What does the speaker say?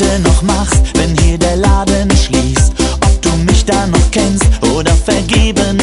heute noch machst, wenn hier der Laden schließt. Ob du mich da noch kennst oder vergeben